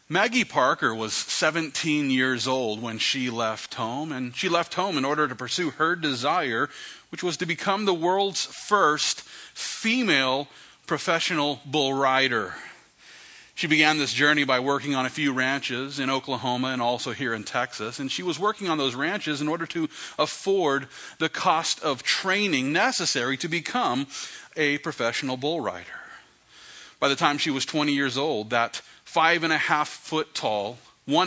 Maggie Parker was 17 years old when she left home, and she left home in order to pursue her desire, which was to become the world's first female professional bull rider. She began this journey by working on a few ranches in Oklahoma and also here in Texas, and she was working on those ranches in order to afford the cost of training necessary to become a professional bull rider. By the time she was 20 years old, that 5.5 foot tall,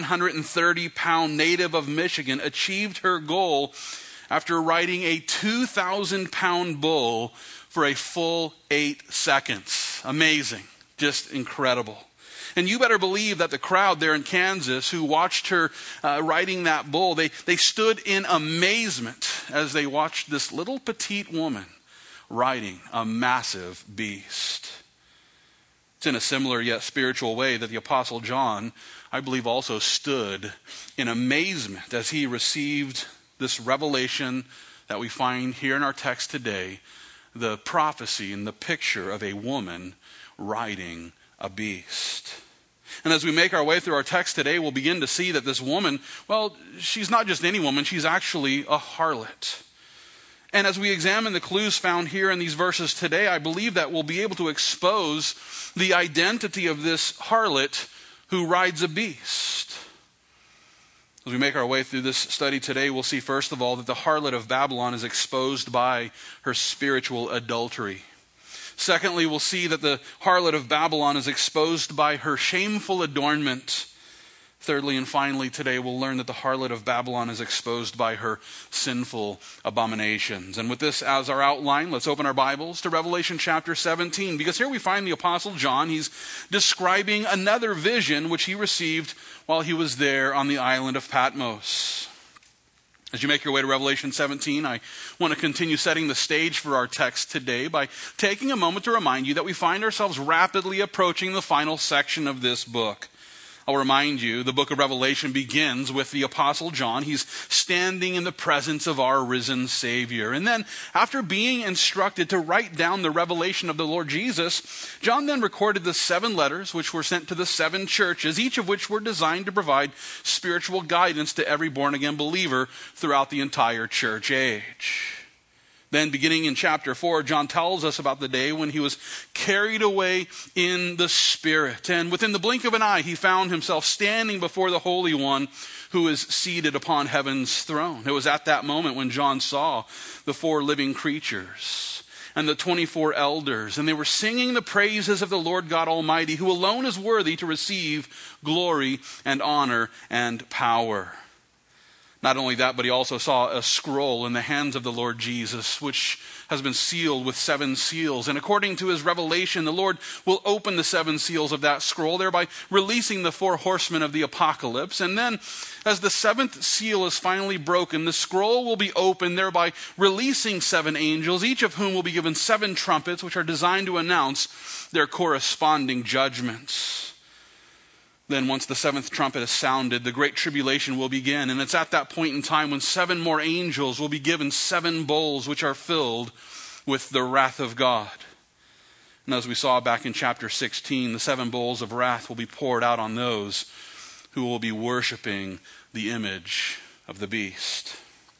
130-pound native of Michigan achieved her goal after riding a 2,000-pound bull for a full 8 seconds. Amazing. Just incredible. And you better believe that the crowd there in Kansas who watched her riding that bull, they stood in amazement as they watched this little petite woman riding a massive beast. It's in a similar yet spiritual way that the Apostle John, I believe, also stood in amazement as he received this revelation that we find here in our text today, the prophecy and the picture of a woman riding a beast. And as we make our way through our text today, we'll begin to see that this woman, well, she's not just any woman, she's actually a harlot. And as we examine the clues found here in these verses today, I believe that we'll be able to expose the identity of this harlot who rides a beast. As we make our way through this study today, we'll see first of all that the harlot of Babylon is exposed by her spiritual adultery. Secondly, we'll see that the harlot of Babylon is exposed by her shameful adornment. Thirdly and finally, today we'll learn that the harlot of Babylon is exposed by her sinful abominations. And with this as our outline, let's open our Bibles to Revelation chapter 17, because here we find the Apostle John. He's describing another vision which he received while he was there on the island of Patmos. As you make your way to Revelation 17, I want to continue setting the stage for our text today by taking a moment to remind you that we find ourselves rapidly approaching the final section of this book. I'll remind you, the book of Revelation begins with the Apostle John. He's standing in the presence of our risen Savior. And then, after being instructed to write down the revelation of the Lord Jesus, John then recorded the 7 letters which were sent to the 7 churches, each of which were designed to provide spiritual guidance to every born-again believer throughout the entire church age. Then beginning in chapter 4, John tells us about the day when he was carried away in the Spirit. And within the blink of an eye, he found himself standing before the Holy One who is seated upon heaven's throne. It was at that moment when John saw the 4 living creatures and the 24 elders, and they were singing the praises of the Lord God Almighty, who alone is worthy to receive glory and honor and power. Not only that, but he also saw a scroll in the hands of the Lord Jesus, which has been sealed with 7 seals. And according to his revelation, the Lord will open the 7 seals of that scroll, thereby releasing the 4 horsemen of the apocalypse. And then, as the 7th seal is finally broken, the scroll will be opened, thereby releasing 7 angels, each of whom will be given 7 trumpets, which are designed to announce their corresponding judgments. Then once the 7th trumpet is sounded, the great tribulation will begin. And it's at that point in time when 7 more angels will be given 7 bowls which are filled with the wrath of God. And as we saw back in chapter 16, the 7 bowls of wrath will be poured out on those who will be worshiping the image of the beast.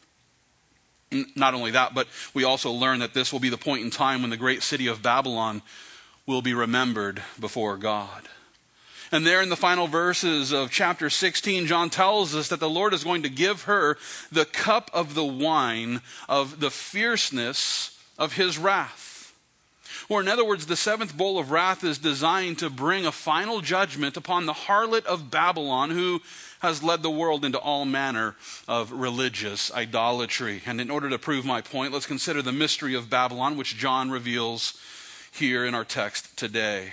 Not only that, but we also learn that this will be the point in time when the great city of Babylon will be remembered before God. And there in the final verses of chapter 16, John tells us that the Lord is going to give her the cup of the wine of the fierceness of his wrath. Or in other words, the 7th bowl of wrath is designed to bring a final judgment upon the harlot of Babylon, who has led the world into all manner of religious idolatry. And in order to prove my point, let's consider the mystery of Babylon, which John reveals here in our text today.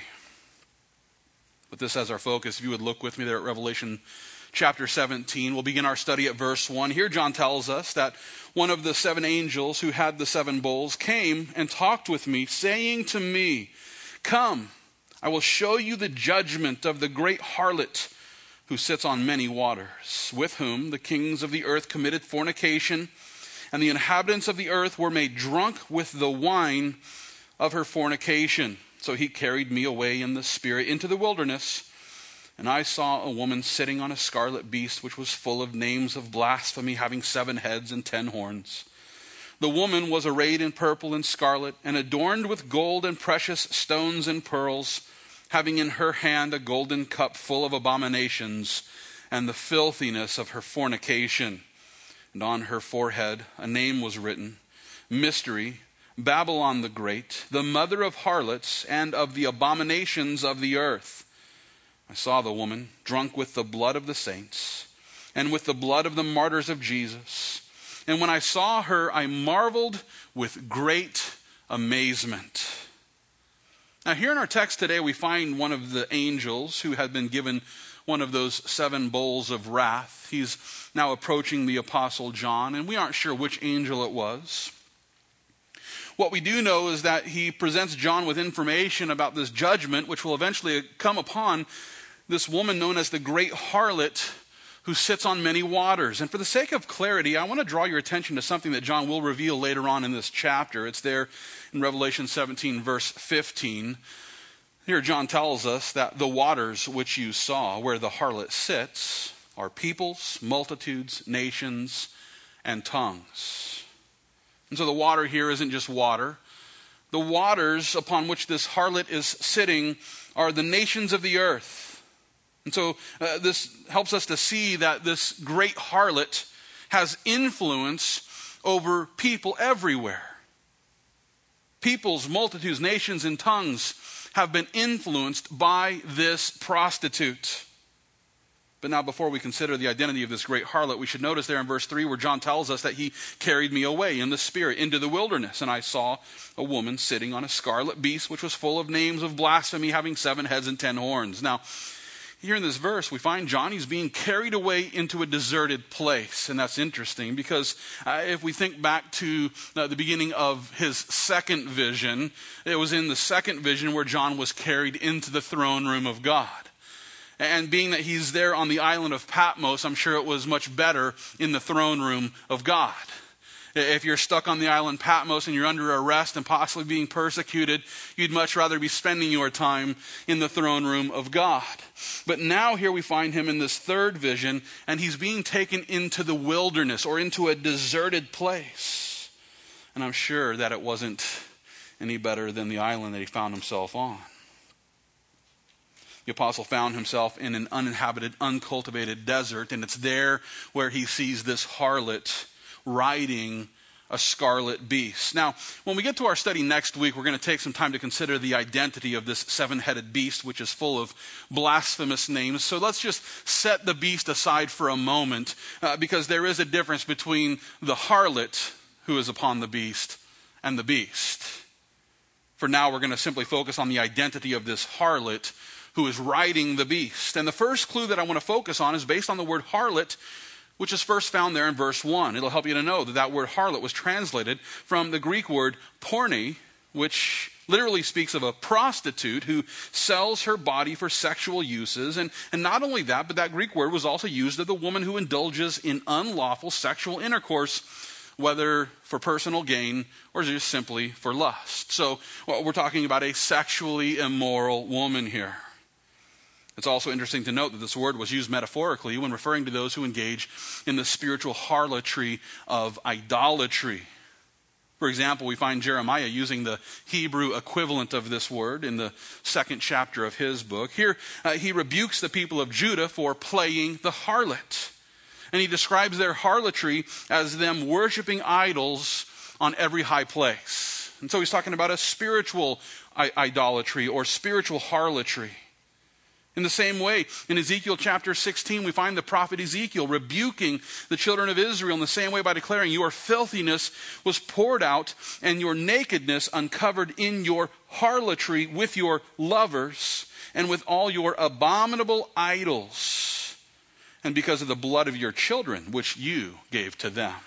With this as our focus, if you would look with me there at Revelation chapter 17, we'll begin our study at verse 1. Here John tells us that one of the 7 angels who had the 7 bowls came and talked with me, saying to me, "Come, I will show you the judgment of the great harlot who sits on many waters, with whom the kings of the earth committed fornication, and the inhabitants of the earth were made drunk with the wine of her fornication." So he carried me away in the Spirit into the wilderness, And I saw a woman sitting on a scarlet beast, which was full of names of blasphemy, having 7 heads and 10 horns. The woman was arrayed in purple and scarlet, and adorned with gold and precious stones and pearls, having in her hand a golden cup full of abominations and the filthiness of her fornication. And on her forehead a name was written, Mystery, Babylon the Great, the mother of harlots and of the abominations of the earth. I saw the woman drunk with the blood of the saints and with the blood of the martyrs of Jesus. And when I saw her, I marveled with great amazement. Now here in our text today, we find one of the angels who had been given one of those 7 bowls of wrath. He's now approaching the Apostle John, and we aren't sure which angel it was. What we do know is that he presents John with information about this judgment, which will eventually come upon this woman known as the great harlot who sits on many waters. And for the sake of clarity, I want to draw your attention to something that John will reveal later on in this chapter. It's there in Revelation 17, verse 15. Here John tells us that the waters which you saw, where the harlot sits, are peoples, multitudes, nations, and tongues. And so the water here isn't just water. The waters upon which this harlot is sitting are the nations of the earth. And so this helps us to see that this great harlot has influence over people everywhere. Peoples, multitudes, nations, and tongues have been influenced by this prostitute. But now before we consider the identity of this great harlot, we should notice there in verse 3 where John tells us that he carried me away in the spirit into the wilderness. And I saw a woman sitting on a scarlet beast, which was full of names of blasphemy, having 7 heads and 10 horns. Now, here in this verse, we find John, he's being carried away into a deserted place. And that's interesting because if we think back to the beginning of his second vision, it was in the second vision where John was carried into the throne room of God. And being that he's there on the island of Patmos, I'm sure it was much better in the throne room of God. If you're stuck on the island Patmos and you're under arrest and possibly being persecuted, you'd much rather be spending your time in the throne room of God. But now here we find him in this third vision, and he's being taken into the wilderness or into a deserted place. And I'm sure that it wasn't any better than the island that he found himself on. The apostle found himself in an uninhabited, uncultivated desert, and it's there where he sees this harlot riding a scarlet beast. Now, when we get to our study next week, we're going to take some time to consider the identity of this 7-headed beast, which is full of blasphemous names. So let's just set the beast aside for a moment, because there is a difference between the harlot who is upon the beast and the beast. For now, we're going to simply focus on the identity of this harlot who is riding the beast. And the first clue that I want to focus on is based on the word harlot, which is first found there in verse 1. It'll help you to know that that word harlot was translated from the Greek word porne, which literally speaks of a prostitute who sells her body for sexual uses. And not only that, but that Greek word was also used of the woman who indulges in unlawful sexual intercourse, whether for personal gain or just simply for lust. So we're talking about a sexually immoral woman here. It's also interesting to note that this word was used metaphorically when referring to those who engage in the spiritual harlotry of idolatry. For example, we find Jeremiah using the Hebrew equivalent of this word in the 2nd chapter of his book. Here, he rebukes the people of Judah for playing the harlot. And he describes their harlotry as them worshiping idols on every high place. And so he's talking about a spiritual idolatry or spiritual harlotry. In the same way, in Ezekiel chapter 16, we find the prophet Ezekiel rebuking the children of Israel in the same way by declaring, your filthiness was poured out and your nakedness uncovered in your harlotry with your lovers and with all your abominable idols, and because of the blood of your children, which you gave to them.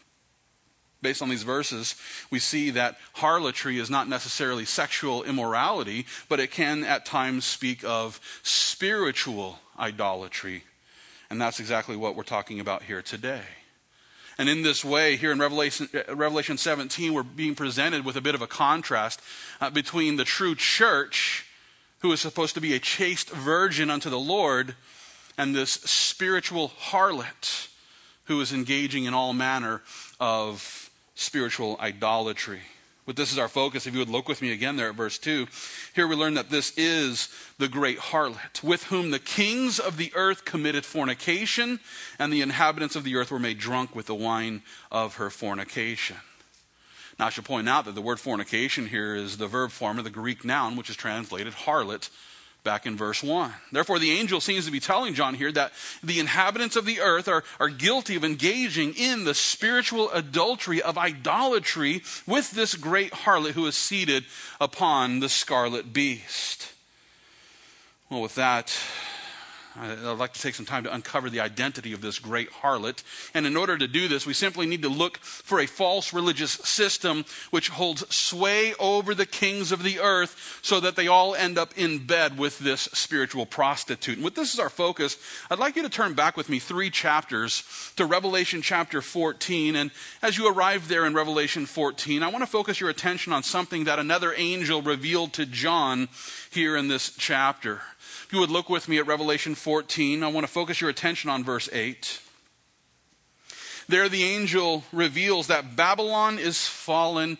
Based on these verses, we see that harlotry is not necessarily sexual immorality, but it can at times speak of spiritual idolatry. And that's exactly what we're talking about here today. And in this way, here in Revelation 17, we're being presented with a bit of a contrast between the true church who is supposed to be a chaste virgin unto the Lord, and this spiritual harlot who is engaging in all manner of spiritual idolatry. But this is our focus. If you would look with me again there at verse 2, here we learn that this is the great harlot, with whom the kings of the earth committed fornication, and the inhabitants of the earth were made drunk with the wine of her fornication. Now, I should point out that the word fornication here is the verb form of the Greek noun, which is translated harlot back in verse 1. Therefore, the angel seems to be telling John here that the inhabitants of the earth are guilty of engaging in the spiritual adultery of idolatry with this great harlot who is seated upon the scarlet beast. Well, with that, I'd like to take some time to uncover the identity of this great harlot. And in order to do this, we simply need to look for a false religious system which holds sway over the kings of the earth so that they all end up in bed with this spiritual prostitute. And with this as our focus, I'd like you to turn back with me 3 chapters to Revelation chapter 14. And as you arrive there in Revelation 14, I want to focus your attention on something that another angel revealed to John here in this chapter. If you would look with me at Revelation 14, I want to focus your attention on verse 8. There the angel reveals that Babylon is fallen,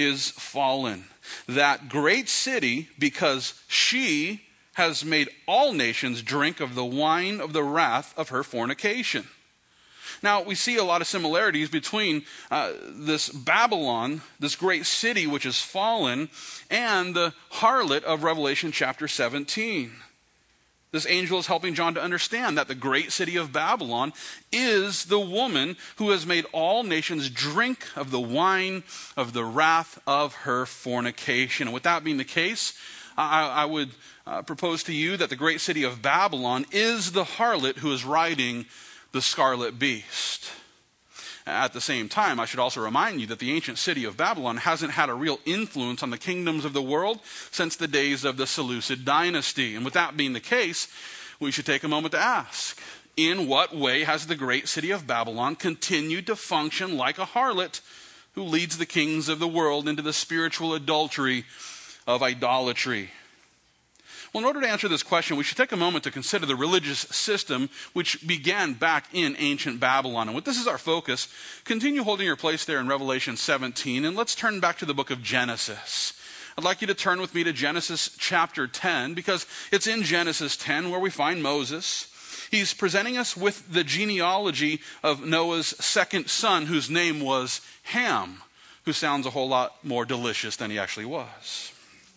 that great city, because she has made all nations drink of the wine of the wrath of her fornication. Now, we see a lot of similarities between this Babylon, this great city which is fallen, and the harlot of Revelation chapter 17. This angel is helping John to understand that the great city of Babylon is the woman who has made all nations drink of the wine of the wrath of her fornication. And with that being the case, I would propose to you that the great city of Babylon is the harlot who is riding the scarlet beast. At the same time, I should also remind you that the ancient city of Babylon hasn't had a real influence on the kingdoms of the world since the days of the Seleucid dynasty. And with that being the case, we should take a moment to ask, in what way has the great city of Babylon continued to function like a harlot who leads the kings of the world into the spiritual adultery of idolatry? Well, in order to answer this question, we should take a moment to consider the religious system which began back in ancient Babylon. And with this as our focus, continue holding your place there in Revelation 17, and let's turn back to the book of Genesis. I'd like you to turn with me to Genesis chapter 10, because it's in Genesis 10 where we find Moses. He's presenting us with the genealogy of Noah's second son, whose name was Ham, who sounds a whole lot more delicious than he actually was.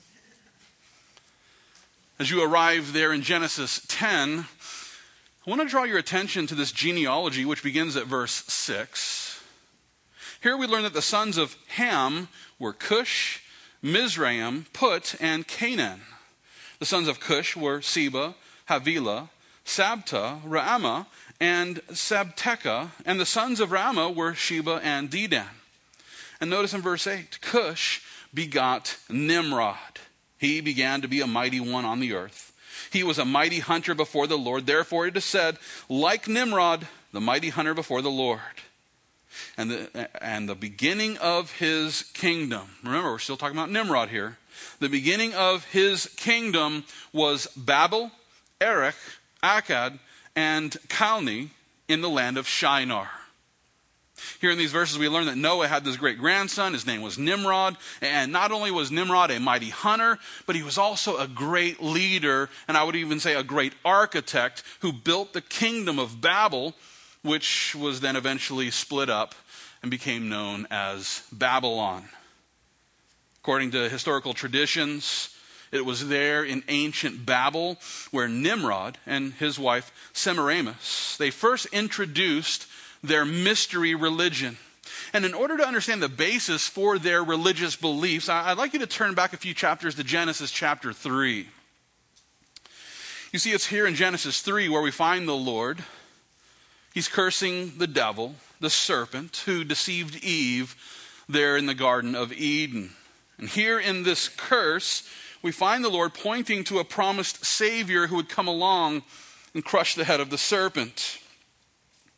As you arrive there in Genesis 10, I want to draw your attention to this genealogy, which begins at verse 6. Here we learn that the sons of Ham were Cush, Mizraim, Put, and Canaan. The sons of Cush were Seba, Havilah, Sabta, Raamah, and Sabteca. And the sons of Raamah were Sheba and Dedan. And notice in verse 8, Cush begot Nimrod. He began to be a mighty one on the earth. He was a mighty hunter before the Lord. Therefore it is said, like Nimrod, the mighty hunter before the Lord. And the beginning of his kingdom, remember we're still talking about Nimrod here. The beginning of his kingdom was Babel, Erech, Akkad, and Calneh in the land of Shinar. Here in these verses, we learn that Noah had this great grandson. His name was Nimrod. And not only was Nimrod a mighty hunter, but he was also a great leader, and I would even say a great architect, who built the kingdom of Babel, which was then eventually split up and became known as Babylon. According to historical traditions, it was there in ancient Babel where Nimrod and his wife Semiramis, they first introduced their mystery religion. And in order to understand the basis for their religious beliefs, I'd like you to turn back a few chapters to Genesis chapter 3. You see, it's here in Genesis 3 where we find the Lord. He's cursing the devil, the serpent, who deceived Eve there in the Garden of Eden. And here in this curse, we find the Lord pointing to a promised Savior who would come along and crush the head of the serpent.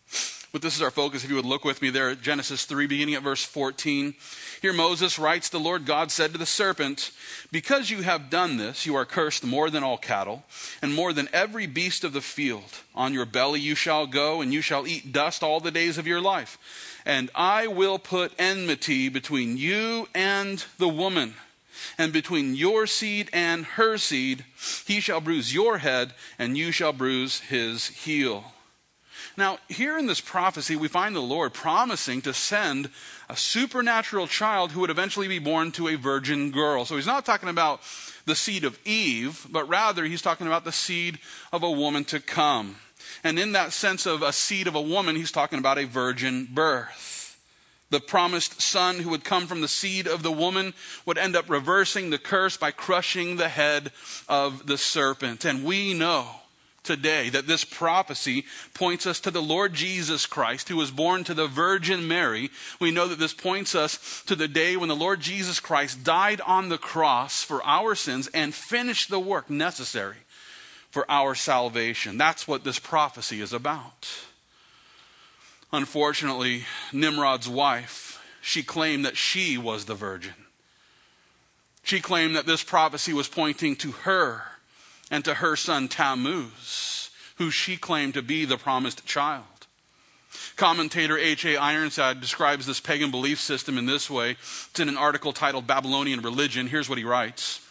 But this is our focus. If you would look with me there at Genesis 3, beginning at verse 14. Here Moses writes, "The Lord God said to the serpent, 'Because you have done this, you are cursed more than all cattle, and more than every beast of the field. On your belly you shall go, and you shall eat dust all the days of your life. And I will put enmity between you and the woman, and between your seed and her seed. He shall bruise your head, and you shall bruise his heel.'" Now, here in this prophecy, we find the Lord promising to send a supernatural child who would eventually be born to a virgin girl. So he's not talking about the seed of Eve, but rather he's talking about the seed of a woman to come. And in that sense of a seed of a woman, he's talking about a virgin birth. The promised son who would come from the seed of the woman would end up reversing the curse by crushing the head of the serpent. And we know today that this prophecy points us to the Lord Jesus Christ, who was born to the Virgin Mary. We know that this points us to the day when the Lord Jesus Christ died on the cross for our sins and finished the work necessary for our salvation. That's what this prophecy is about. Unfortunately, Nimrod's wife, she claimed that she was the virgin. She claimed that this prophecy was pointing to her and to her son Tammuz, who she claimed to be the promised child. Commentator H.A. Ironside describes this pagan belief system in this way. It's in an article titled "Babylonian Religion." Here's what he writes.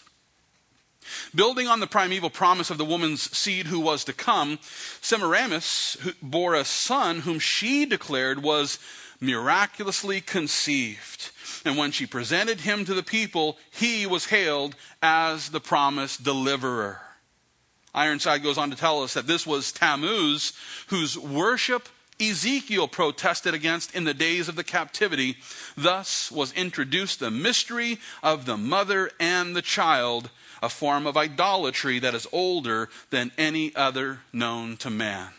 "Building on the primeval promise of the woman's seed who was to come, Semiramis bore a son whom she declared was miraculously conceived. And when she presented him to the people, he was hailed as the promised deliverer." Ironside goes on to tell us that this was Tammuz, whose worship Ezekiel protested against in the days of the captivity. Thus was introduced the mystery of the mother and the child, a form of idolatry that is older than any other known to man.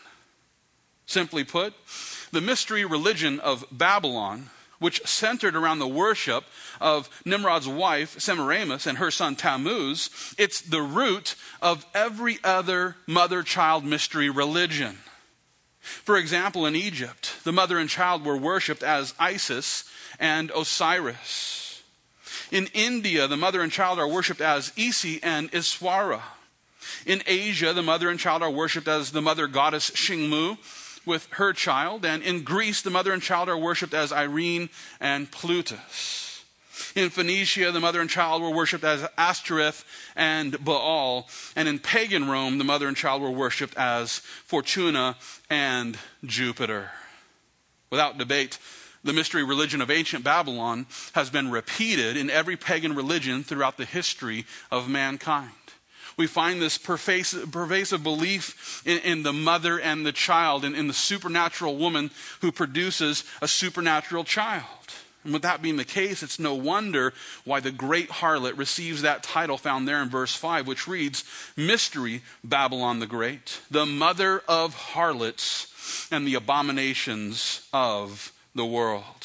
Simply put, the mystery religion of Babylon, which centered around the worship of Nimrod's wife, Semiramis, and her son Tammuz, it's the root of every other mother-child mystery religion. For example, in Egypt, the mother and child were worshipped as Isis and Osiris. In India, the mother and child are worshipped as Isi and Iswara. In Asia, the mother and child are worshipped as the mother goddess Shingmu with her child. And in Greece, the mother and child are worshipped as Irene and Plutus. In Phoenicia, the mother and child were worshipped as Ashtoreth and Baal. And in pagan Rome, the mother and child were worshipped as Fortuna and Jupiter. Without debate, the mystery religion of ancient Babylon has been repeated in every pagan religion throughout the history of mankind. We find this pervasive belief in the mother and the child, in the supernatural woman who produces a supernatural child. And with that being the case, it's no wonder why the great harlot receives that title found there in verse 5, which reads, "Mystery Babylon the Great, the mother of harlots and the abominations of the world."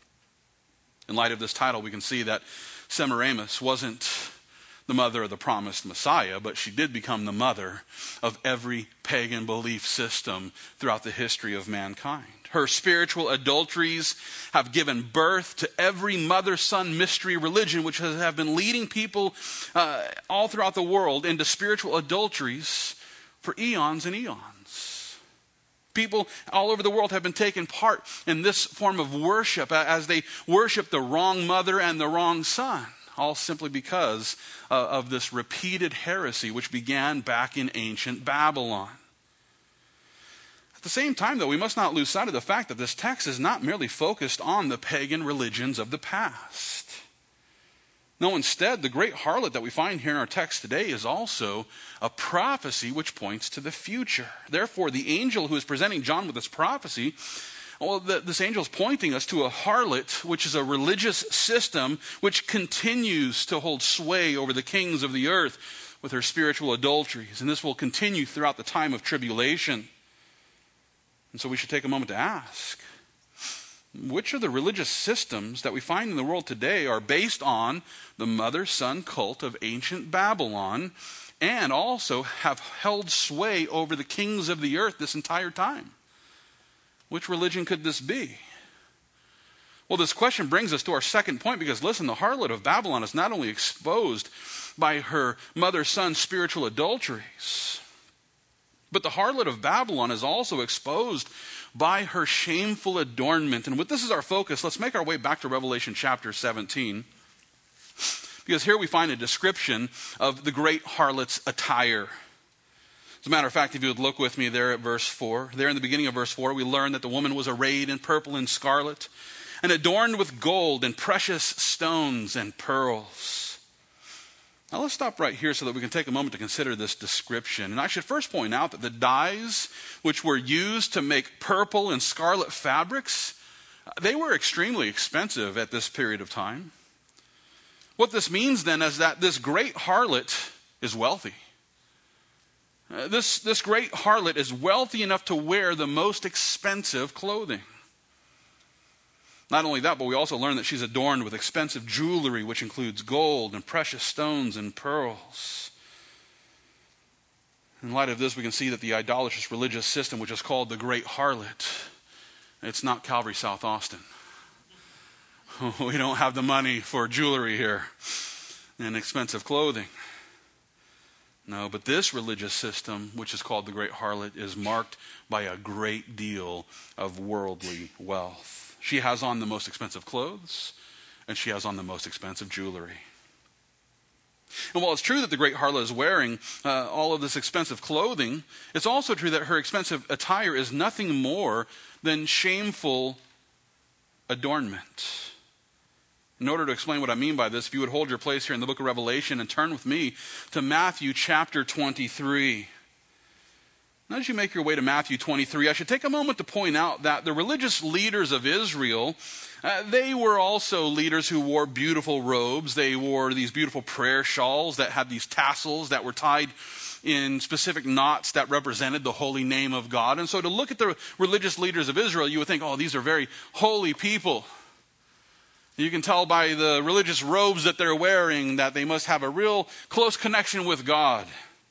In light of this title, we can see that Semiramis wasn't the mother of the promised Messiah, but she did become the mother of every pagan belief system throughout the history of mankind. Her spiritual adulteries have given birth to every mother-son mystery religion, which have been leading people all throughout the world into spiritual adulteries for eons and eons. People all over the world have been taking part in this form of worship as they worship the wrong mother and the wrong son, all simply because of this repeated heresy which began back in ancient Babylon. At the same time, though, we must not lose sight of the fact that this text is not merely focused on the pagan religions of the past. No, instead, the great harlot that we find here in our text today is also a prophecy which points to the future. Therefore, the angel who is presenting John with this prophecy, this angel is pointing us to a harlot, which is a religious system which continues to hold sway over the kings of the earth with her spiritual adulteries. And this will continue throughout the time of tribulation. And so we should take a moment to ask, which of the religious systems that we find in the world today are based on the mother-son cult of ancient Babylon and also have held sway over the kings of the earth this entire time? Which religion could this be? Well, this question brings us to our second point because, listen, the harlot of Babylon is not only exposed by her mother-son spiritual adulteries, but the harlot of Babylon is also exposed by her shameful adornment. And with this as our focus, let's make our way back to Revelation chapter 17. Because here we find a description of the great harlot's attire. As a matter of fact, if you would look with me there at verse 4, there in the beginning of verse 4, we learn that the woman was arrayed in purple and scarlet, and adorned with gold and precious stones and pearls. Now let's stop right here so that we can take a moment to consider this description. And I should first point out that the dyes which were used to make purple and scarlet fabrics, they were extremely expensive at this period of time. What this means then is that this great harlot is wealthy. This great harlot is wealthy enough to wear the most expensive clothing. Not only that, but we also learn that she's adorned with expensive jewelry, which includes gold and precious stones and pearls. In light of this, we can see that the idolatrous religious system, which is called the Great Harlot, it's not Calvary South Austin. We don't have the money for jewelry here and expensive clothing. No, but this religious system, which is called the Great Harlot, is marked by a great deal of worldly wealth. She has on the most expensive clothes, and she has on the most expensive jewelry. And while it's true that the great harlot is wearing all of this expensive clothing, it's also true that her expensive attire is nothing more than shameful adornment. In order to explain what I mean by this, if you would hold your place here in the book of Revelation and turn with me to Matthew chapter 23. Now, as you make your way to Matthew 23, I should take a moment to point out that the religious leaders of Israel, they were also leaders who wore beautiful robes. They wore these beautiful prayer shawls that had these tassels that were tied in specific knots that represented the holy name of God. And so to look at the religious leaders of Israel, you would think, oh, these are very holy people. You can tell by the religious robes that they're wearing that they must have a real close connection with God.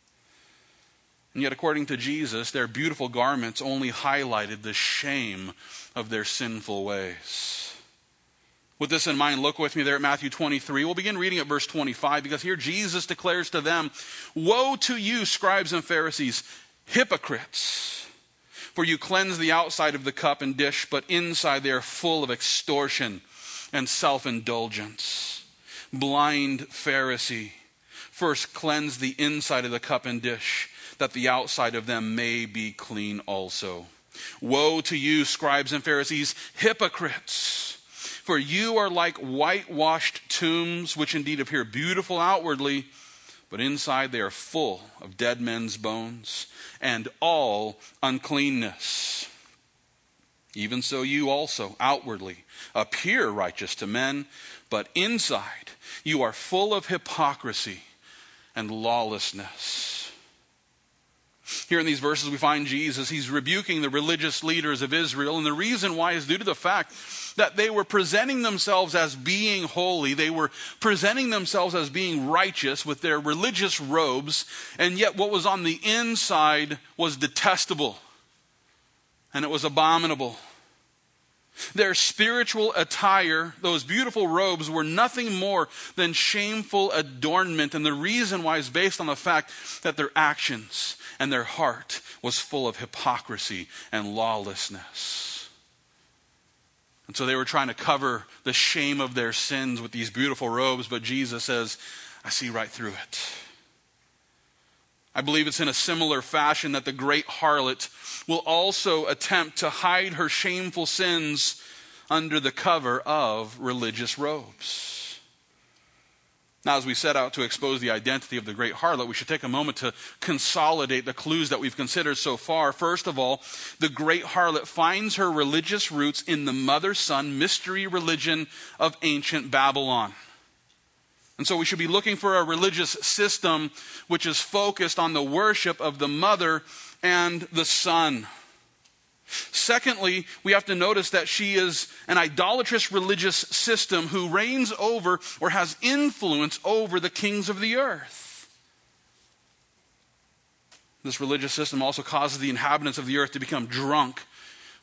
And yet, according to Jesus, their beautiful garments only highlighted the shame of their sinful ways. With this in mind, look with me there at Matthew 23. We'll begin reading at verse 25, because here Jesus declares to them, "Woe to you, scribes and Pharisees, hypocrites! For you cleanse the outside of the cup and dish, but inside they are full of extortion and self-indulgence. Blind Pharisee, first cleanse the inside of the cup and dish, that the outside of them may be clean also. Woe to you, scribes and Pharisees, hypocrites! For you are like whitewashed tombs, which indeed appear beautiful outwardly, but inside they are full of dead men's bones and all uncleanness. Even so you also outwardly appear righteous to men, but inside you are full of hypocrisy and lawlessness." Here in these verses we find Jesus, he's rebuking the religious leaders of Israel, and the reason why is due to the fact that they were presenting themselves as being holy. They were presenting themselves as being righteous with their religious robes, and yet what was on the inside was detestable, and it was abominable. Their spiritual attire, those beautiful robes, were nothing more than shameful adornment, and the reason why is based on the fact that their actions and their heart was full of hypocrisy and lawlessness. And so they were trying to cover the shame of their sins with these beautiful robes, but Jesus says, I see right through it. I believe it's in a similar fashion that the great harlot will also attempt to hide her shameful sins under the cover of religious robes. Now, as we set out to expose the identity of the great harlot, we should take a moment to consolidate the clues that we've considered so far. First of all, the great harlot finds her religious roots in the mother-son mystery religion of ancient Babylon. And so we should be looking for a religious system which is focused on the worship of the mother and the son. Secondly, we have to notice that she is an idolatrous religious system who reigns over or has influence over the kings of the earth. This religious system also causes the inhabitants of the earth to become drunk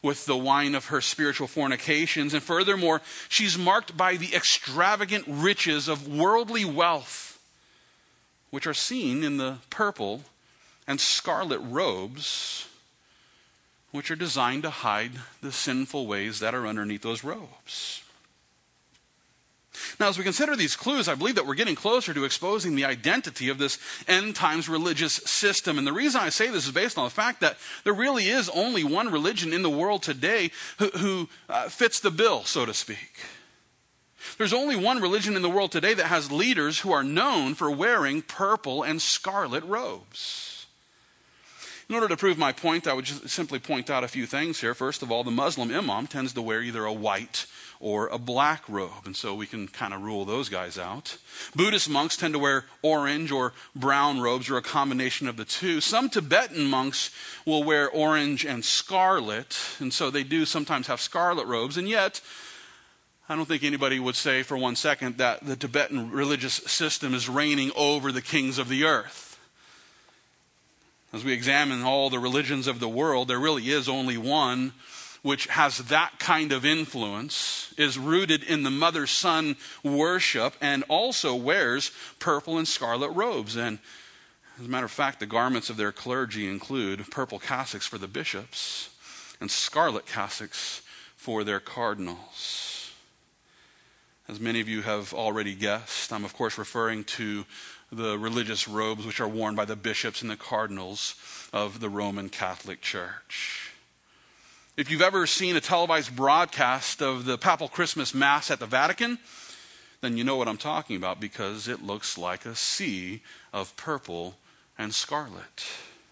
with the wine of her spiritual fornications. And furthermore, she's marked by the extravagant riches of worldly wealth, which are seen in the purple and scarlet robes, which are designed to hide the sinful ways that are underneath those robes. Now, as we consider these clues, I believe that we're getting closer to exposing the identity of this end times religious system. And the reason I say this is based on the fact that there really is only one religion in the world today who fits the bill, so to speak. There's only one religion in the world today that has leaders who are known for wearing purple and scarlet robes. In order to prove my point, I would just simply point out a few things here. First of all, the Muslim imam tends to wear either a white or a black robe, and so we can kind of rule those guys out. Buddhist monks tend to wear orange or brown robes, or a combination of the two. Some Tibetan monks will wear orange and scarlet, and so they do sometimes have scarlet robes, and yet I don't think anybody would say for one second that the Tibetan religious system is reigning over the kings of the earth. As we examine all the religions of the world, there really is only one which has that kind of influence, is rooted in the mother-son worship, and also wears purple and scarlet robes. And as a matter of fact, the garments of their clergy include purple cassocks for the bishops and scarlet cassocks for their cardinals. As many of you have already guessed, I'm of course referring to the religious robes which are worn by the bishops and the cardinals of the Roman Catholic Church. If you've ever seen a televised broadcast of the Papal Christmas Mass at the Vatican, then you know what I'm talking about, because it looks like a sea of purple and scarlet.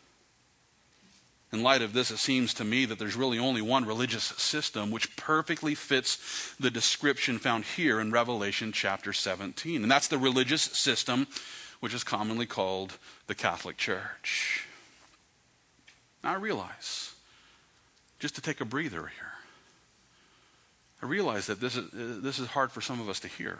In light of this, it seems to me that there's really only one religious system which perfectly fits the description found here in Revelation chapter 17. And that's the religious system which is commonly called the Catholic Church. Now I realize, just to take a breather here, I realize that this is hard for some of us to hear.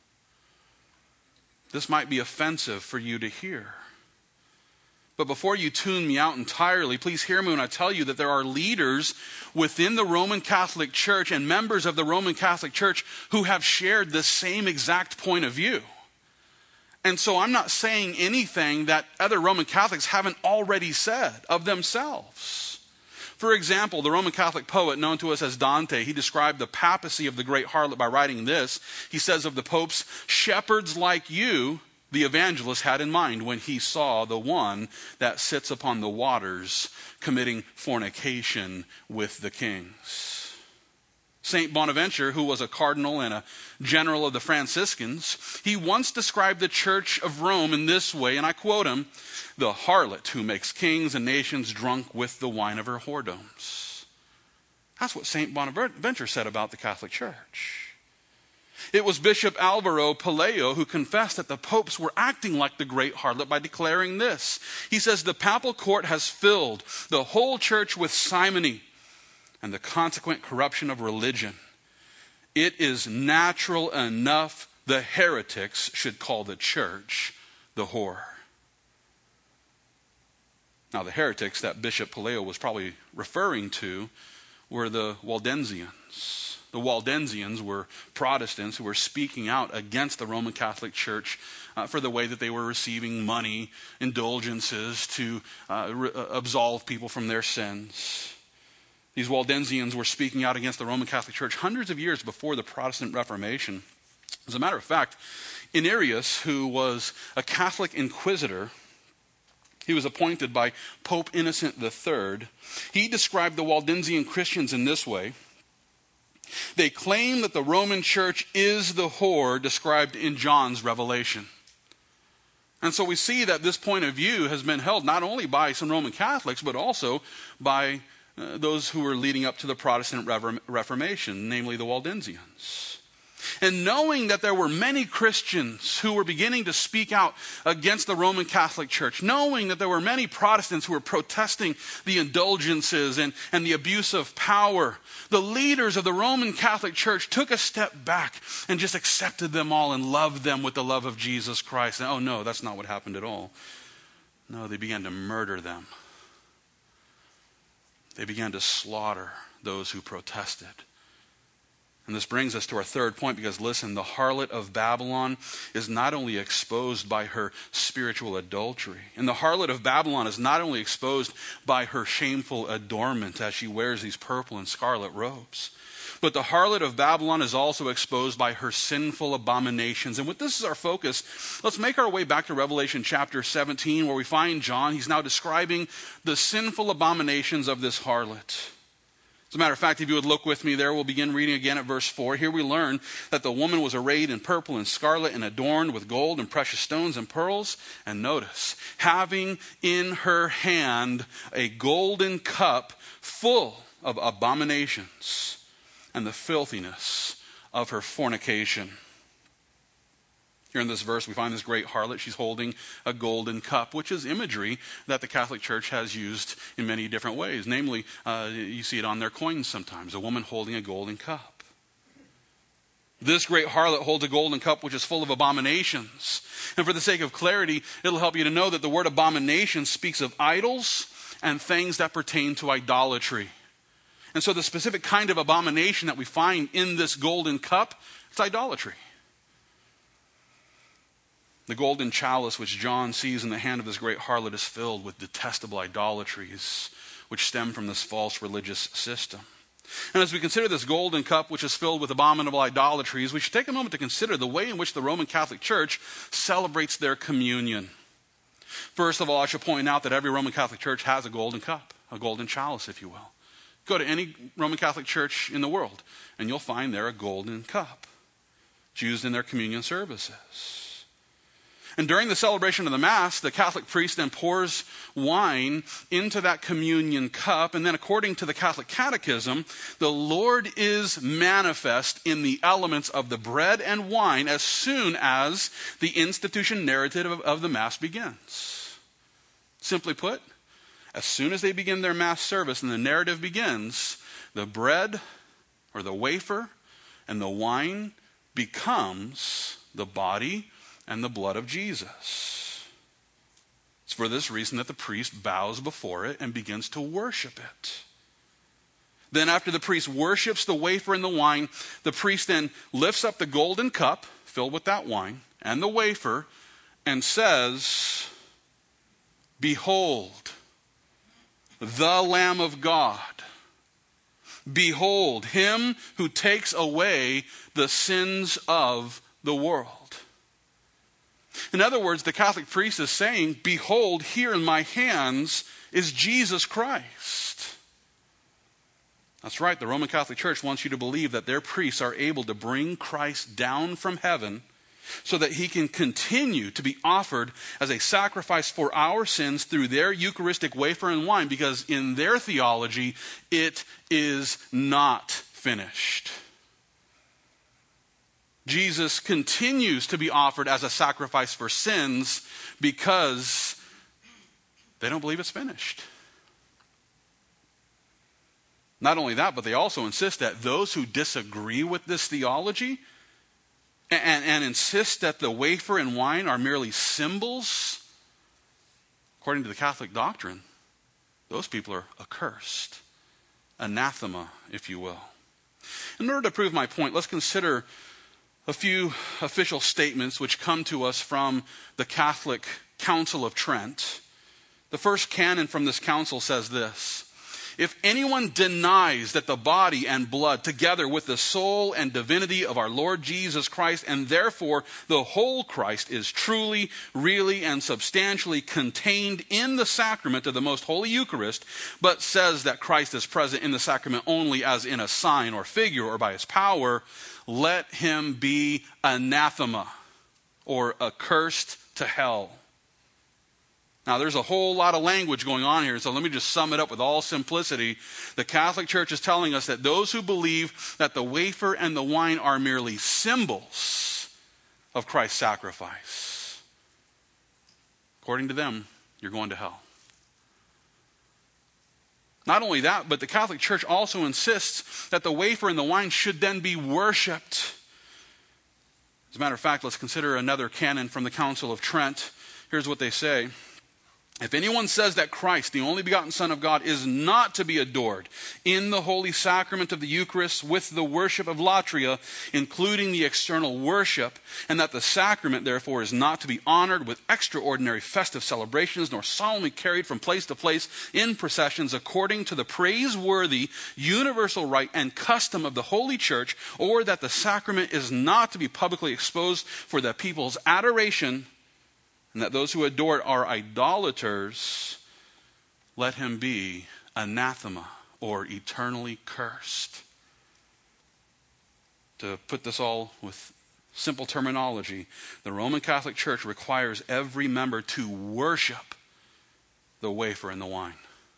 This might be offensive for you to hear. But before you tune me out entirely, please hear me when I tell you that there are leaders within the Roman Catholic Church and members of the Roman Catholic Church who have shared the same exact point of view. And so I'm not saying anything that other Roman Catholics haven't already said of themselves. For example, the Roman Catholic poet known to us as Dante, he described the papacy of the great harlot by writing this. He says of the popes, "Shepherds like you, the evangelist had in mind when he saw the one that sits upon the waters committing fornication with the kings." Saint Bonaventure, who was a cardinal and a general of the Franciscans, he once described the Church of Rome in this way, and I quote him, "The harlot who makes kings and nations drunk with the wine of her whoredoms." That's what Saint Bonaventure said about the Catholic Church. It was Bishop Alvaro Pelayo who confessed that the popes were acting like the great harlot by declaring this. He says, "The papal court has filled the whole church with simony and the consequent corruption of religion. It is natural enough the heretics should call the church the whore." Now, the heretics that Bishop Pelayo was probably referring to were the Waldensians. The Waldensians were Protestants who were speaking out against the Roman Catholic Church for the way that they were receiving money, indulgences to absolve people from their sins. These Waldensians were speaking out against the Roman Catholic Church hundreds of years before the Protestant Reformation. As a matter of fact, Irenaeus, who was a Catholic inquisitor, he was appointed by Pope Innocent III. He described the Waldensian Christians in this way. They claim that the Roman Church is the whore described in John's Revelation. And so we see that this point of view has been held not only by some Roman Catholics, but also by those who were leading up to the Protestant Reformation, namely the Waldensians. And knowing that there were many Christians who were beginning to speak out against the Roman Catholic Church, knowing that there were many Protestants who were protesting the indulgences and the abuse of power, the leaders of the Roman Catholic Church took a step back and just accepted them all and loved them with the love of Jesus Christ. And oh no, that's not what happened at all. No, they began to murder them. they began to slaughter those who protested. And this brings us to our third point, because listen, the harlot of Babylon is not only exposed by her spiritual adultery, and the harlot of Babylon is not only exposed by her shameful adornment as she wears these purple and scarlet robes, but the harlot of Babylon is also exposed by her sinful abominations. And with this as our focus, let's make our way back to Revelation chapter 17, where we find John. He's now describing the sinful abominations of this harlot. As a matter of fact, if you would look with me there, we'll begin reading again at verse 4. Here we learn that the woman was arrayed in purple and scarlet and adorned with gold and precious stones and pearls. And notice, having in her hand a golden cup full of abominations and the filthiness of her fornication. Here in this verse, we find this great harlot. She's holding a golden cup, which is imagery that the Catholic Church has used in many different ways. Namely, you see it on their coins sometimes, a woman holding a golden cup. This great harlot holds a golden cup which is full of abominations. And for the sake of clarity, it'll help you to know that the word abomination speaks of idols and things that pertain to idolatry. And so the specific kind of abomination that we find in this golden cup, it's idolatry. The golden chalice which John sees in the hand of this great harlot is filled with detestable idolatries which stem from this false religious system. And as we consider this golden cup which is filled with abominable idolatries, we should take a moment to consider the way in which the Roman Catholic Church celebrates their communion. First of all, I should point out that every Roman Catholic Church has a golden cup, a golden chalice, if you will. Go to any Roman Catholic church in the world, and you'll find there a golden cup. It's used in their communion services. And during the celebration of the Mass, the Catholic priest then pours wine into that communion cup. And then according to the Catholic Catechism, the Lord is manifest in the elements of the bread and wine as soon as the institution narrative of the Mass begins. Simply put, as soon as they begin their Mass service and the narrative begins, the bread or the wafer and the wine becomes the body and the blood of Jesus. It's for this reason that the priest bows before it and begins to worship it. Then after the priest worships the wafer and the wine, the priest then lifts up the golden cup filled with that wine and the wafer and says, "Behold, the Lamb of God. Behold, him who takes away the sins of the world." In other words, the Catholic priest is saying, behold, here in my hands is Jesus Christ. That's right, the Roman Catholic Church wants you to believe that their priests are able to bring Christ down from heaven so that he can continue to be offered as a sacrifice for our sins through their Eucharistic wafer and wine, because in their theology, it is not finished. Jesus continues to be offered as a sacrifice for sins because they don't believe it's finished. Not only that, but they also insist that those who disagree with this theology and insist that the wafer and wine are merely symbols, according to the Catholic doctrine, those people are accursed. Anathema, if you will. In order to prove my point, let's consider a few official statements which come to us from the Catholic Council of Trent. The first canon from this council says this: if anyone denies that the body and blood, together with the soul and divinity of our Lord Jesus Christ, and therefore the whole Christ, is truly, really, and substantially contained in the sacrament of the most holy Eucharist, but says that Christ is present in the sacrament only as in a sign or figure or by his power, let him be anathema, or accursed to hell. Now, there's a whole lot of language going on here, so let me just sum it up with all simplicity. The Catholic Church is telling us that those who believe that the wafer and the wine are merely symbols of Christ's sacrifice, according to them, you're going to hell. Not only that, but the Catholic Church also insists that the wafer and the wine should then be worshipped. As a matter of fact, let's consider another canon from the Council of Trent. Here's what they say. If anyone says that Christ, the only begotten Son of God, is not to be adored in the holy sacrament of the Eucharist with the worship of latria, including the external worship, and that the sacrament, therefore, is not to be honored with extraordinary festive celebrations, nor solemnly carried from place to place in processions according to the praiseworthy universal rite and custom of the Holy Church, or that the sacrament is not to be publicly exposed for the people's adoration, and that those who adore it are idolaters, let him be anathema, or eternally cursed. To put this all with simple terminology, the Roman Catholic Church requires every member to worship the wafer and the wine.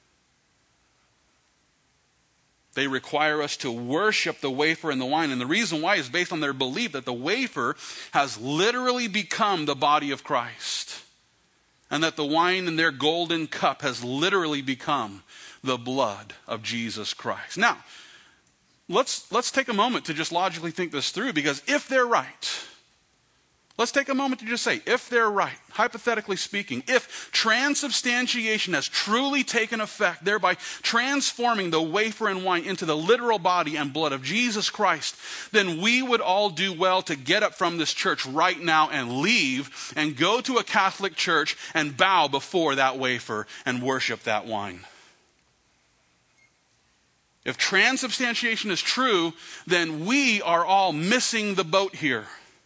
They require us to worship the wafer and the wine. And the reason why is based on their belief that the wafer has literally become the body of Christ. And that the wine in their golden cup has literally become the blood of Jesus Christ. Now, let's take a moment to just logically think this through, because if they're right, let's take a moment to just say, if they're right, hypothetically speaking, if transubstantiation has truly taken effect, thereby transforming the wafer and wine into the literal body and blood of Jesus Christ, then we would all do well to get up from this church right now and leave and go to a Catholic church and bow before that wafer and worship that wine. If transubstantiation is true, then we are all missing the boat here.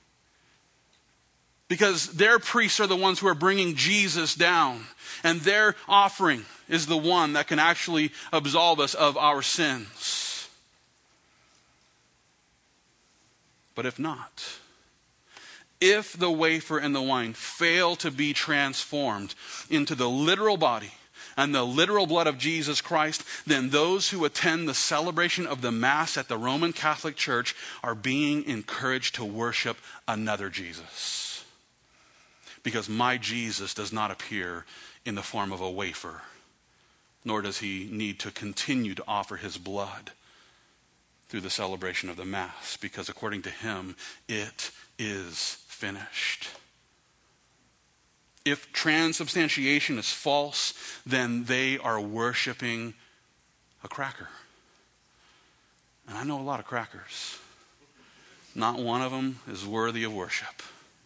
Because their priests are the ones who are bringing Jesus down. And their offering is the one that can actually absolve us of our sins. But if not, if the wafer and the wine fail to be transformed into the literal body and the literal blood of Jesus Christ, then those who attend the celebration of the Mass at the Roman Catholic Church are being encouraged to worship another Jesus. Because my Jesus does not appear in the form of a wafer, nor does he need to continue to offer his blood through the celebration of the Mass, because according to him, it is finished. If transubstantiation is false, then they are worshiping a cracker. And I know a lot of crackers. Not one of them is worthy of worship.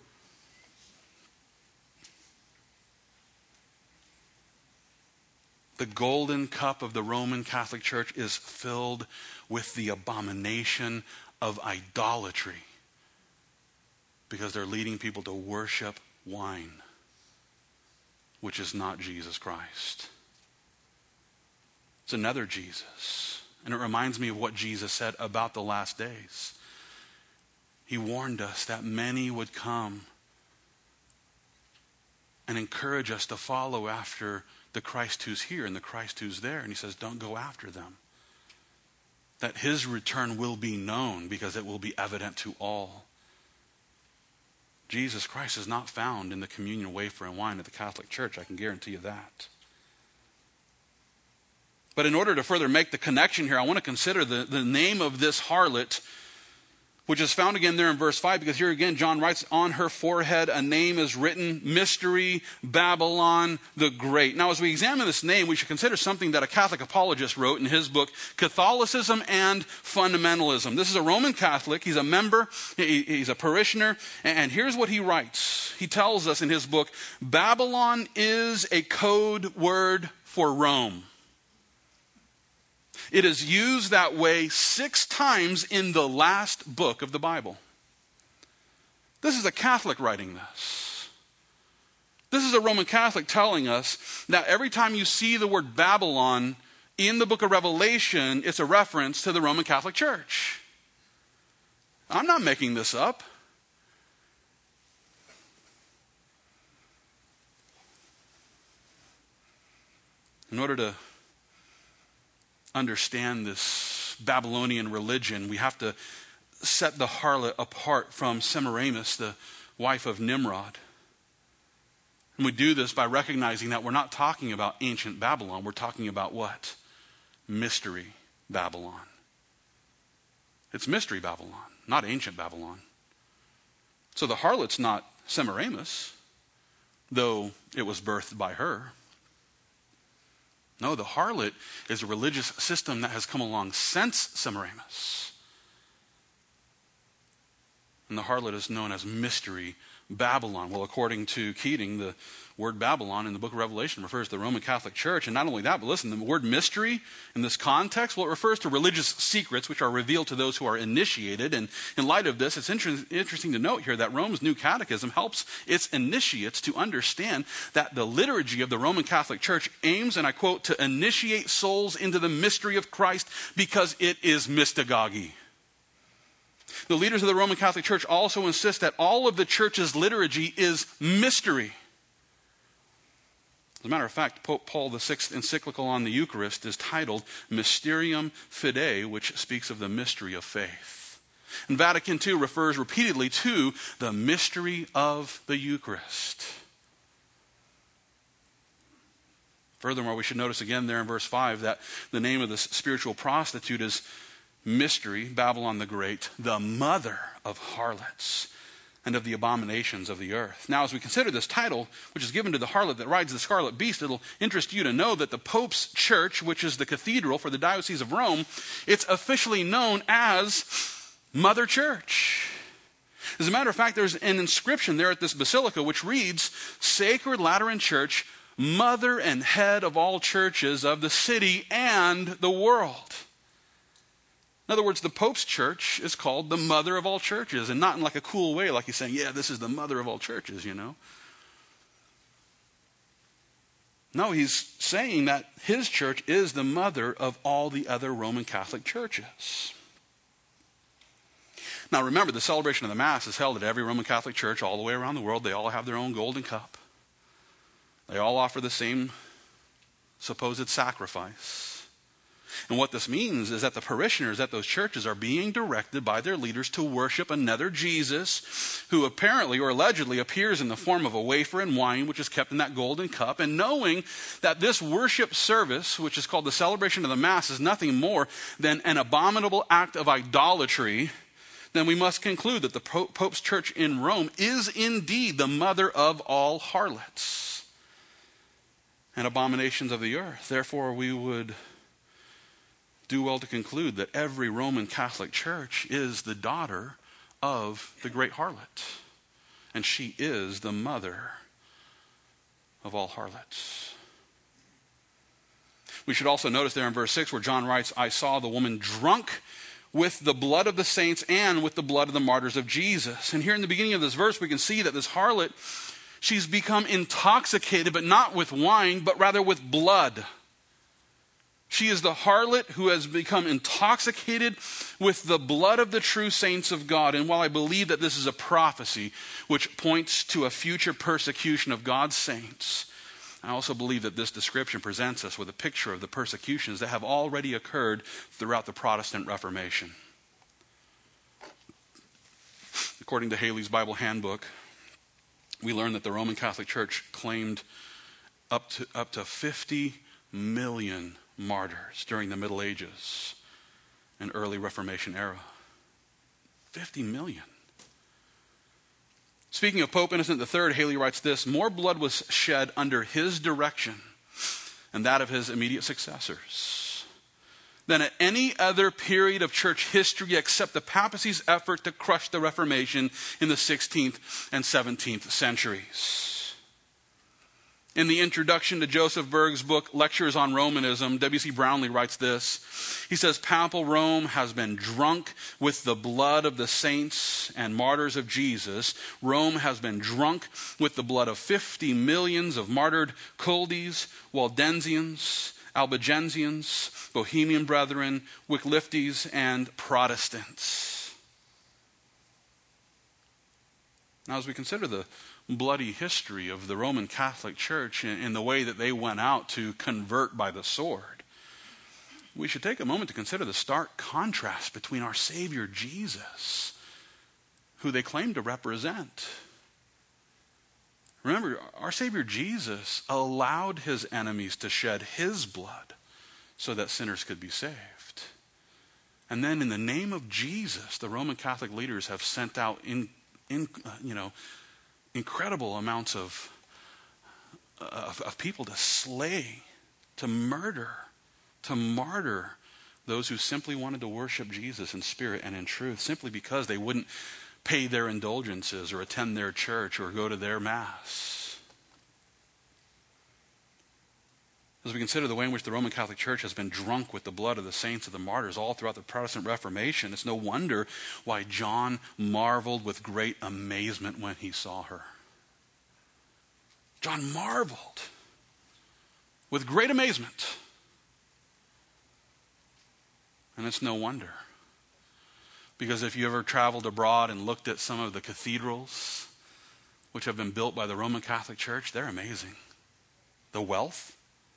The golden cup of the Roman Catholic Church is filled with the abomination of idolatry, because they're leading people to worship wine, which is not Jesus Christ. It's another Jesus. And it reminds me of what Jesus said about the last days. He warned us that many would come and encourage us to follow after the Christ who's here and the Christ who's there. And he says, don't go after them. That his return will be known, because it will be evident to all. Jesus Christ is not found in the communion wafer and wine at the Catholic Church. I can guarantee you that. But in order to further make the connection here, I want to consider the name of this harlot, which is found again there in verse 5, because here again John writes, on her forehead a name is written, Mystery Babylon the Great. Now as we examine this name, we should consider something that a Catholic apologist wrote in his book, Catholicism and Fundamentalism. This is a Roman Catholic. He's a member. He's a parishioner. And here's what he writes. He tells us in his book, Babylon is a code word for Rome. It is used that way 6 times in the last book of the Bible. This is a Catholic writing this. This is a Roman Catholic telling us that every time you see the word Babylon in the book of Revelation, it's a reference to the Roman Catholic Church. I'm not making this up. In order to understand this Babylonian religion, we have to set the harlot apart from Semiramis, the wife of Nimrod. And we do this by recognizing that we're not talking about ancient Babylon. We're talking about what? Mystery Babylon. It's Mystery Babylon, not ancient Babylon. So the harlot's not Semiramis, though it was birthed by her. No, the harlot is a religious system that has come along since Semiramis. And the harlot is known as Mystery Babylon. Well, according to Keating, the word Babylon in the book of Revelation refers to the Roman Catholic Church. And not only that, but listen, the word mystery in this context, well, it refers to religious secrets which are revealed to those who are initiated. And in light of this, it's interesting to note here that Rome's New Catechism helps its initiates to understand that the liturgy of the Roman Catholic Church aims, and I quote, to initiate souls into the mystery of Christ because it is mystagogy. The leaders of the Roman Catholic Church also insist that all of the church's liturgy is mystery. As a matter of fact, Pope Paul VI encyclical on the Eucharist is titled Mysterium Fidei, which speaks of the mystery of faith. And Vatican II refers repeatedly to the mystery of the Eucharist. Furthermore, we should notice again there in verse 5 that the name of this spiritual prostitute is Mystery, Babylon the Great, the mother of harlots and of the abominations of the earth. Now, as we consider this title, which is given to the harlot that rides the scarlet beast, it'll interest you to know that the Pope's church, which is the cathedral for the Diocese of Rome, it's officially known as Mother Church. As a matter of fact, there's an inscription there at this basilica which reads, Sacred Lateran Church, Mother and Head of all churches of the city and the world. In other words, the Pope's church is called the mother of all churches, and not in like a cool way, like he's saying, yeah, this is the mother of all churches, you know. No, he's saying that his church is the mother of all the other Roman Catholic churches. Now remember, the celebration of the Mass is held at every Roman Catholic church all the way around the world. They all have their own golden cup. They all offer the same supposed sacrifice. And what this means is that the parishioners at those churches are being directed by their leaders to worship another Jesus who apparently or allegedly appears in the form of a wafer and wine, which is kept in that golden cup. And knowing that this worship service, which is called the celebration of the Mass, is nothing more than an abominable act of idolatry, then we must conclude that the Pope's church in Rome is indeed the mother of all harlots and abominations of the earth. Therefore, we would do well to conclude that every Roman Catholic church is the daughter of the great harlot. And she is the mother of all harlots. We should also notice there in verse 6 where John writes, I saw the woman drunk with the blood of the saints and with the blood of the martyrs of Jesus. And here in the beginning of this verse, we can see that this harlot, she's become intoxicated, but not with wine, but rather with blood. She is the harlot who has become intoxicated with the blood of the true saints of God. And while I believe that this is a prophecy which points to a future persecution of God's saints, I also believe that this description presents us with a picture of the persecutions that have already occurred throughout the Protestant Reformation. According to Haley's Bible Handbook, we learn that the Roman Catholic Church claimed up to 50 million martyrs during the Middle Ages and early Reformation era. 50 million. Speaking of Pope Innocent III, Haley writes this, more blood was shed under his direction and that of his immediate successors than at any other period of church history except the papacy's effort to crush the Reformation in the 16th and 17th centuries. In the introduction to Joseph Berg's book, Lectures on Romanism, W.C. Brownlee writes this. He says, Papal Rome has been drunk with the blood of the saints and martyrs of Jesus. Rome has been drunk with the blood of 50 millions of martyred Culdees, Waldensians, Albigensians, Bohemian Brethren, Wycliftes, and Protestants. Now, as we consider the bloody history of the Roman Catholic Church in the way that they went out to convert by the sword, we should take a moment to consider the stark contrast between our Savior Jesus, who they claim to represent. Remember, our Savior Jesus allowed his enemies to shed his blood so that sinners could be saved. And then in the name of Jesus, the Roman Catholic leaders have sent out incredible amounts of people to slay to murder, to martyr those who simply wanted to worship Jesus in spirit and in truth, simply because they wouldn't pay their indulgences or attend their church or go to their mass. As we consider the way in which the Roman Catholic Church has been drunk with the blood of the saints and the martyrs all throughout the Protestant Reformation, it's no wonder why John marveled with great amazement when he saw her. John marveled with great amazement. And it's no wonder. Because if you ever traveled abroad and looked at some of the cathedrals which have been built by the Roman Catholic Church, they're amazing. The wealth,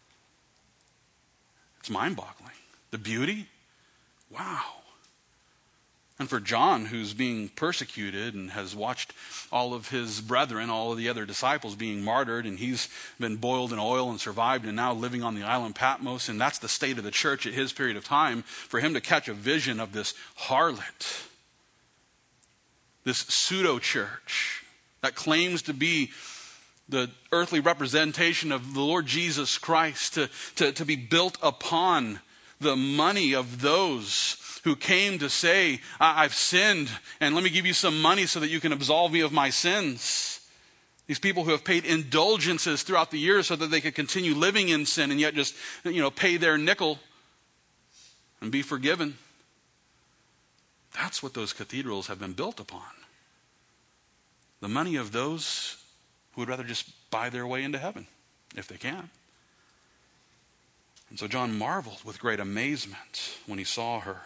it's mind-boggling. The beauty, wow. And for John, who's being persecuted and has watched all of his brethren, all of the other disciples being martyred, and he's been boiled in oil and survived and now living on the island Patmos, and that's the state of the church at his period of time, for him to catch a vision of this harlot, this pseudo-church that claims to be the earthly representation of the Lord Jesus Christ, to be built upon the money of those who came to say, I've sinned, and let me give you some money so that you can absolve me of my sins. These people who have paid indulgences throughout the years so that they could continue living in sin and yet just, pay their nickel and be forgiven. That's what those cathedrals have been built upon. The money of those who would rather just buy their way into heaven, if they can. And so John marveled with great amazement when he saw her.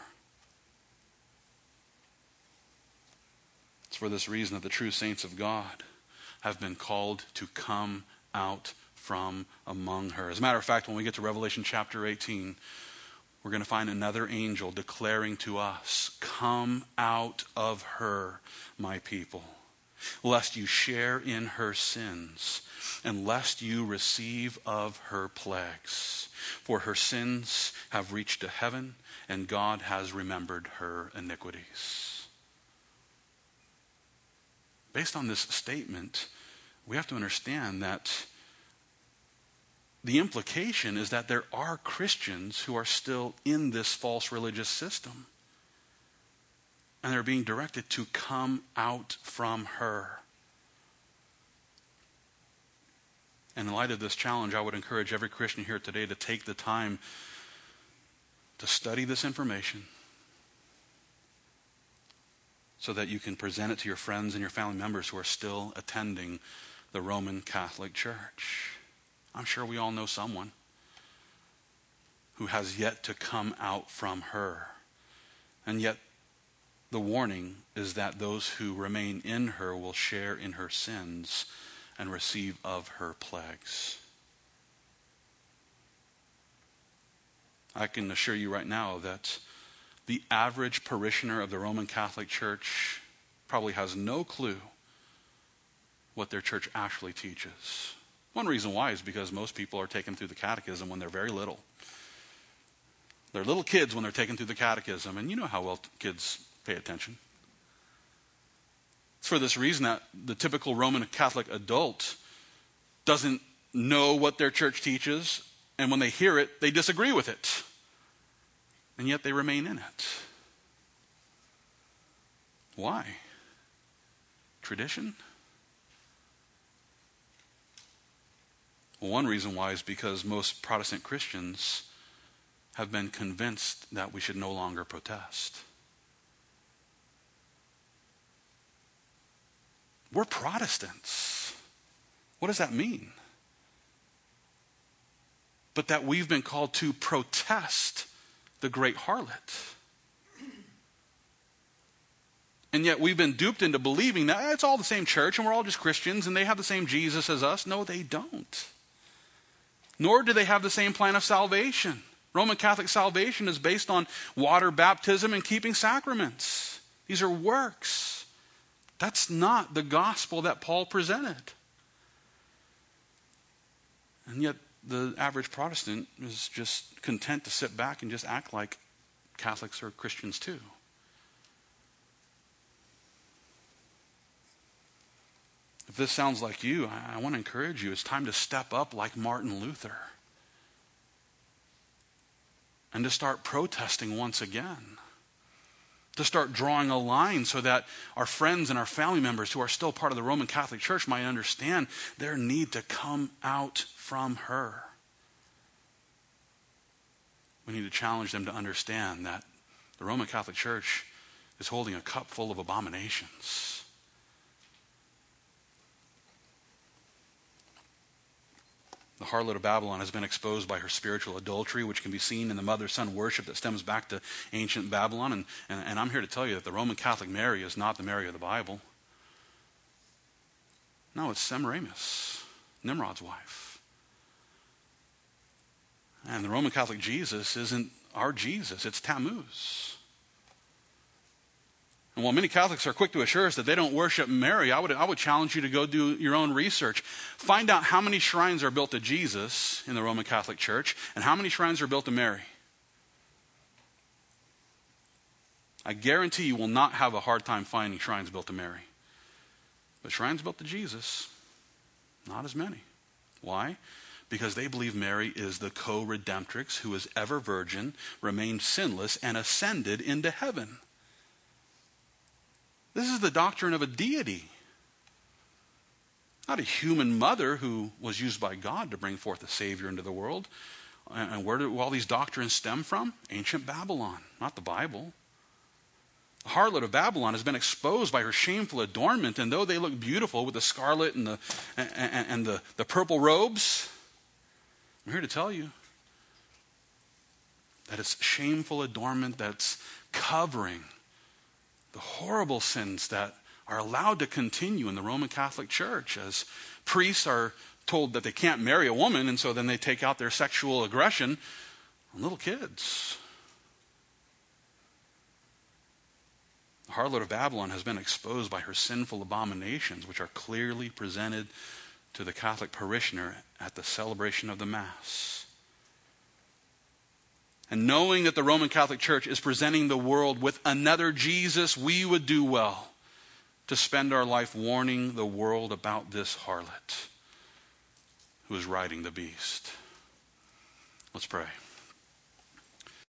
It's for this reason that the true saints of God have been called to come out from among her. As a matter of fact, when we get to Revelation chapter 18, we're going to find another angel declaring to us, "Come out of her, my people, lest you share in her sins, and lest you receive of her plagues. For her sins have reached to heaven, and God has remembered her iniquities." Based on this statement, we have to understand that the implication is that there are Christians who are still in this false religious system. And they're being directed to come out from her. And in light of this challenge, I would encourage every Christian here today to take the time to study this information so that you can present it to your friends and your family members who are still attending the Roman Catholic Church. I'm sure we all know someone who has yet to come out from her. And yet, the warning is that those who remain in her will share in her sins and receive of her plagues. I can assure you right now that the average parishioner of the Roman Catholic Church probably has no clue what their church actually teaches. One reason why is because most people are taken through the catechism when they're very little. They're little kids when they're taken through the catechism, and you know how well kids pay attention. It's for this reason that the typical Roman Catholic adult doesn't know what their church teaches, and when they hear it, they disagree with it. And yet they remain in it. Why? Tradition? Well, one reason why is because most Protestant Christians have been convinced that we should no longer protest. We're Protestants. What does that mean? But that we've been called to protest the great harlot. And yet we've been duped into believing that it's all the same church and we're all just Christians and they have the same Jesus as us. No, they don't. Nor do they have the same plan of salvation. Roman Catholic salvation is based on water baptism and keeping sacraments. These are works. That's not the gospel that Paul presented. And yet the average Protestant is just content to sit back and just act like Catholics are Christians too. If this sounds like you, I want to encourage you. It's time to step up like Martin Luther. and to start protesting once again. To start drawing a line so that our friends and our family members who are still part of the Roman Catholic Church might understand their need to come out from her. We need to challenge them to understand that the Roman Catholic Church is holding a cup full of abominations. The harlot of Babylon has been exposed by her spiritual adultery, which can be seen in the mother-son worship that stems back to ancient Babylon. And I'm here to tell you that the Roman Catholic Mary is not the Mary of the Bible. No, it's Semiramis, Nimrod's wife. And the Roman Catholic Jesus isn't our Jesus, it's Tammuz. And while many Catholics are quick to assure us that they don't worship Mary, I would challenge you to go do your own research. Find out how many shrines are built to Jesus in the Roman Catholic Church and how many shrines are built to Mary. I guarantee you will not have a hard time finding shrines built to Mary. But shrines built to Jesus, not as many. Why? Because they believe Mary is the co-redemptrix who is ever virgin, remained sinless, and ascended into heaven. This is the doctrine of a deity. Not a human mother who was used by God to bring forth a Savior into the world. And where do all these doctrines stem from? Ancient Babylon, not the Bible. The harlot of Babylon has been exposed by her shameful adornment, and though they look beautiful with the scarlet and the purple robes, I'm here to tell you that it's shameful adornment that's covering the horrible sins that are allowed to continue in the Roman Catholic Church, as priests are told that they can't marry a woman, and so then they take out their sexual aggression on little kids. The harlot of Babylon has been exposed by her sinful abominations, which are clearly presented to the Catholic parishioner at the celebration of the Mass. And knowing that the Roman Catholic Church is presenting the world with another Jesus, we would do well to spend our life warning the world about this harlot who is riding the beast. Let's pray.